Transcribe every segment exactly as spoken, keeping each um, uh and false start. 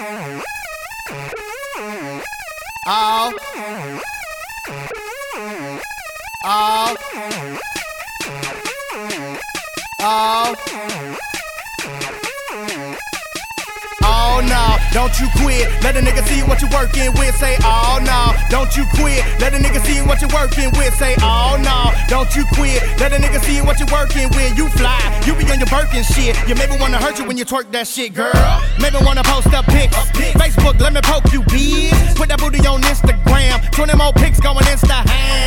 Oh. Oh. Oh. Oh no, don't you quit. Let a nigga see what you working with. Say, oh no, don't you quit. Let a nigga see what you working with. Say, oh no, don't you quit. Let a nigga see what you working with. You fly, you be on your Birkin shit. You maybe wanna hurt you when you twerk that shit, girl. Maybe wanna post up pics. Facebook, let me poke you, bitch. Put that booty on Instagram. twenty more pics going Insta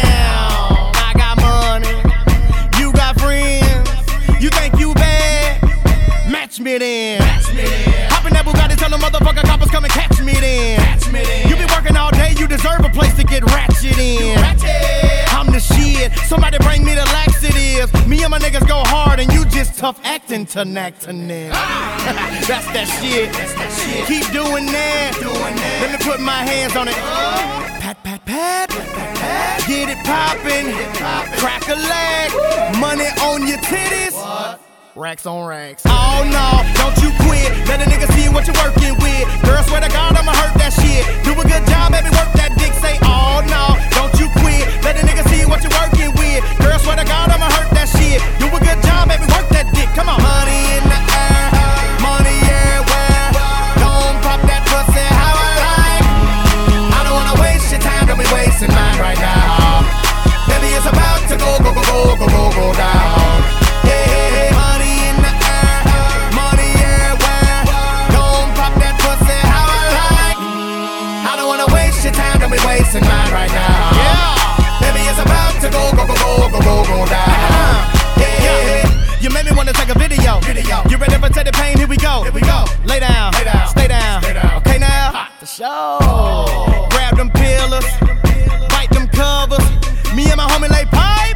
ham. I got money, you got friends. You think you bad? Match me then. Match me then. Hop in that Bugatti, tell them motherfucker coppers come and catch me then. Catch me then. You be working all day, you deserve a place to get ratchet in. Ratchet. I'm the shit. Somebody bring me the laxatives. Me and my niggas go hard, and you just tough acting to Nactonin. Ah. That's that shit. That's that shit. Keep doing that. Doing that. Let me put my hands on it. Oh. Pat, pat, pat. Pat, pat, pat. Get it poppin'. Crack a leg. Woo. Money on your titties. What? Racks on racks. Oh no, don't you quit. Let a nigga see what you're working with. Girl, swear to God, I'ma hurt that shit. Do a good job, baby, work that dick. Say, oh no, don't you quit. Let a nigga see what you're working with. Girl, swear to God, I'ma hurt that shit. Do a good job, baby, work that dick. Come on. Money in the air, money everywhere. Don't pop that pussy how I like. I don't wanna waste your time, don't be wasting mine right now. Baby, it's about to go, go, go, go, go, go, go down. Yeah, money in the air, money everywhere. Don't pop that pussy how I like. I don't wanna waste your time, don't be wasting mine right now. Yeah, baby, it's about to go, go, go, go, go, go, go down. Yeah, you made me wanna take a video. Video. You ready for Teddy Payne? Here we go. Here we go. Lay down, Lay down. Stay down. Stay down. Okay now, ha. For sure. Oh. Grab them pillars, bite them covers. Me and my homie lay pipe.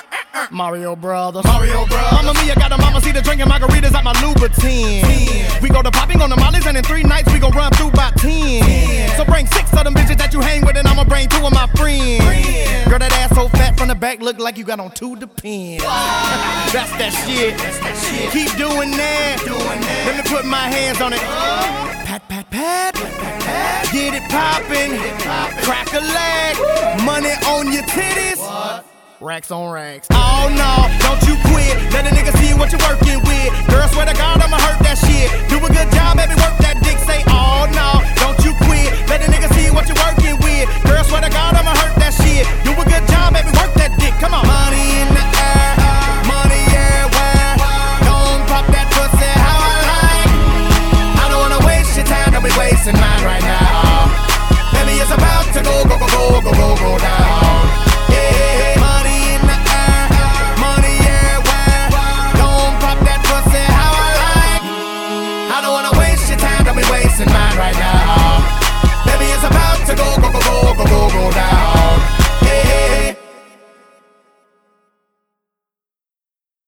Mario Brothers. Mario Brothers. Mama Mia got a mama see the drinking margaritas at my Louboutin. ten. We go to popping on the mollies and in three nights we gon' run through about ten. ten. So bring six of them bitches that you hang with and I'ma bring two of my friends. Friend. Girl, that ass so fat from the back look like you got on two Depends. That's that shit. That's that shit. Keep doing that. Doing that. Let me put my hands on it. Oh. Pat, pat, pat. Pat, pat, pat. Get it poppin'. Crack a leg. Woo. Money on your titties. What? Racks on racks. Oh no, don't you quit. Let a nigga see what you're working with. Girl, swear to God, I'ma hurt that shit. Do a good job, baby, work that dick. Say, oh no, don't you quit. Let a nigga see what you're working with. Girl, swear to God, I'ma hurt that shit. Do a good job, baby, work that dick. Come on. Money in the air, money everywhere. Don't pop that pussy how I like. I don't wanna waste your time, don't be wasting mine right now. Baby, it's about to go, go, go, go, go, go, go down. Yeah, money in the air, money everywhere. Don't pop that pussy how I like. I don't wanna waste your time, don't be wasting mine right now.